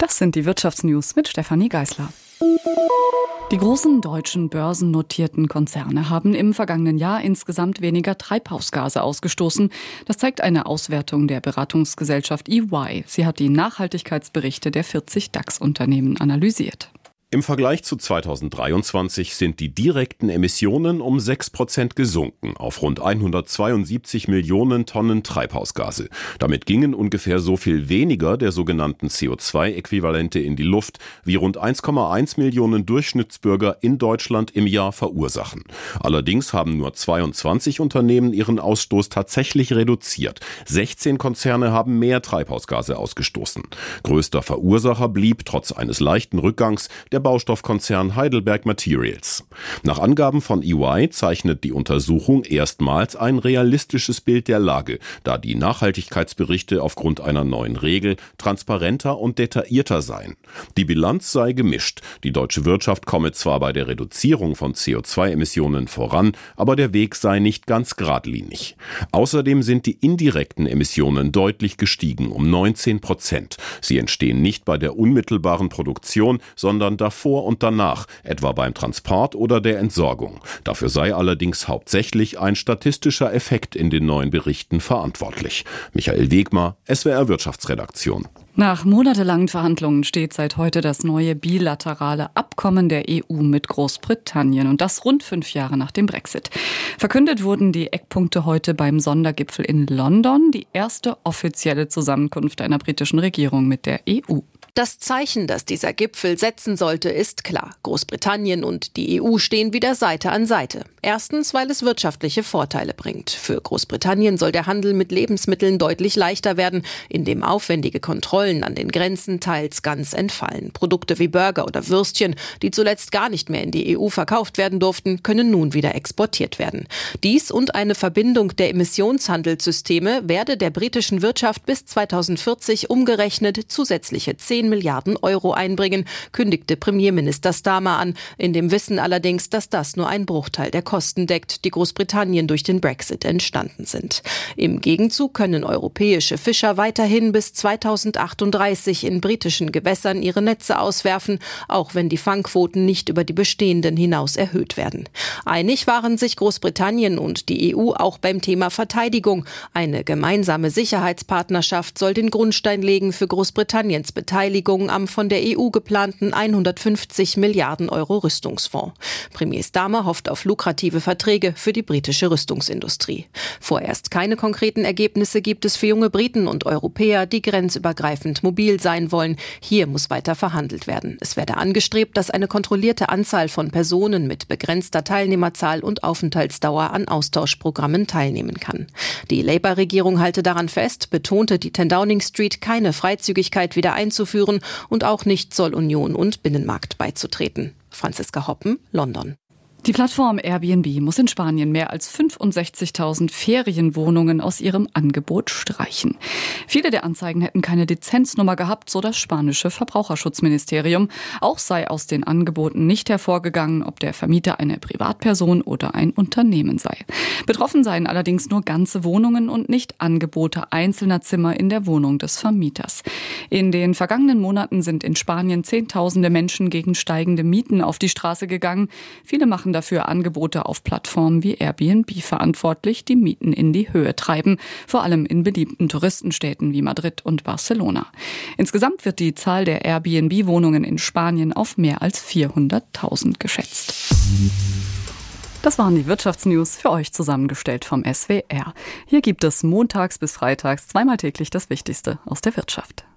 Das sind die Wirtschaftsnews mit Stefanie Geisler. Die großen deutschen börsennotierten Konzerne haben im vergangenen Jahr insgesamt weniger Treibhausgase ausgestoßen. Das zeigt eine Auswertung der Beratungsgesellschaft EY. Sie hat die Nachhaltigkeitsberichte der 40 DAX-Unternehmen analysiert. Im Vergleich zu 2023 sind die direkten Emissionen um 6% gesunken auf rund 172 Millionen Tonnen Treibhausgase. Damit gingen ungefähr so viel weniger der sogenannten CO2-Äquivalente in die Luft, wie rund 1,1 Millionen Durchschnittsbürger in Deutschland im Jahr verursachen. Allerdings haben nur 22 Unternehmen ihren Ausstoß tatsächlich reduziert. 16 Konzerne haben mehr Treibhausgase ausgestoßen. Größter Verursacher blieb trotz eines leichten Rückgangs der Baustoffkonzern Heidelberg Materials. Nach Angaben von EY zeichnet die Untersuchung erstmals ein realistisches Bild der Lage, da die Nachhaltigkeitsberichte aufgrund einer neuen Regel transparenter und detaillierter seien. Die Bilanz sei gemischt. Die deutsche Wirtschaft komme zwar bei der Reduzierung von CO2-Emissionen voran, aber der Weg sei nicht ganz geradlinig. Außerdem sind die indirekten Emissionen deutlich gestiegen, um 19%. Sie entstehen nicht bei der unmittelbaren Produktion, sondern davor und danach, etwa beim Transport oder der Entsorgung. Dafür sei allerdings hauptsächlich ein statistischer Effekt in den neuen Berichten verantwortlich. Michael Wegmar, SWR Wirtschaftsredaktion. Nach monatelangen Verhandlungen steht seit heute das neue bilaterale Abkommen der EU mit Großbritannien und das rund 5 Jahre nach dem Brexit. Verkündet wurden die Eckpunkte heute beim Sondergipfel in London, die erste offizielle Zusammenkunft einer britischen Regierung mit der EU. Das Zeichen, das dieser Gipfel setzen sollte, ist klar. Großbritannien und die EU stehen wieder Seite an Seite. Erstens, weil es wirtschaftliche Vorteile bringt. Für Großbritannien soll der Handel mit Lebensmitteln deutlich leichter werden, indem aufwendige Kontrollen an den Grenzen teils ganz entfallen. Produkte wie Burger oder Würstchen, die zuletzt gar nicht mehr in die EU verkauft werden durften, können nun wieder exportiert werden. Dies und eine Verbindung der Emissionshandelssysteme werde der britischen Wirtschaft bis 2040 umgerechnet zusätzliche 10 Milliarden Euro einbringen, kündigte Premierminister Starmer an, in dem Wissen allerdings, dass das nur ein Bruchteil der Kosten deckt, die Großbritannien durch den Brexit entstanden sind. Im Gegenzug können europäische Fischer weiterhin bis 2038 in britischen Gewässern ihre Netze auswerfen, auch wenn die Fangquoten nicht über die bestehenden hinaus erhöht werden. Einig waren sich Großbritannien und die EU auch beim Thema Verteidigung. Eine gemeinsame Sicherheitspartnerschaft soll den Grundstein legen für Großbritanniens Beteiligung am von der EU geplanten 150 Milliarden Euro Rüstungsfonds. Premier Starmer hofft auf lukrative Verträge für die britische Rüstungsindustrie. Vorerst keine konkreten Ergebnisse gibt es für junge Briten und Europäer, die grenzübergreifend mobil sein wollen. Hier muss weiter verhandelt werden. Es werde angestrebt, dass eine kontrollierte Anzahl von Personen mit begrenzter Teilnehmerzahl und Aufenthaltsdauer an Austauschprogrammen teilnehmen kann. Die Labour-Regierung halte daran fest, betonte die 10 Downing Street, keine Freizügigkeit wieder einzuführen und auch nicht Zollunion und Binnenmarkt beizutreten. Franziska Hoppen, London. Die Plattform Airbnb muss in Spanien mehr als 65.000 Ferienwohnungen aus ihrem Angebot streichen. Viele der Anzeigen hätten keine Lizenznummer gehabt, so das spanische Verbraucherschutzministerium. Auch sei aus den Angeboten nicht hervorgegangen, ob der Vermieter eine Privatperson oder ein Unternehmen sei. Betroffen seien allerdings nur ganze Wohnungen und nicht Angebote einzelner Zimmer in der Wohnung des Vermieters. In den vergangenen Monaten sind in Spanien Zehntausende Menschen gegen steigende Mieten auf die Straße gegangen. Viele machen dafür Angebote auf Plattformen wie Airbnb verantwortlich, die Mieten in die Höhe treiben, vor allem in beliebten Touristenstädten wie Madrid und Barcelona. Insgesamt wird die Zahl der Airbnb-Wohnungen in Spanien auf mehr als 400.000 geschätzt. Das waren die Wirtschaftsnews für euch zusammengestellt vom SWR. Hier gibt es montags bis freitags zweimal täglich das Wichtigste aus der Wirtschaft.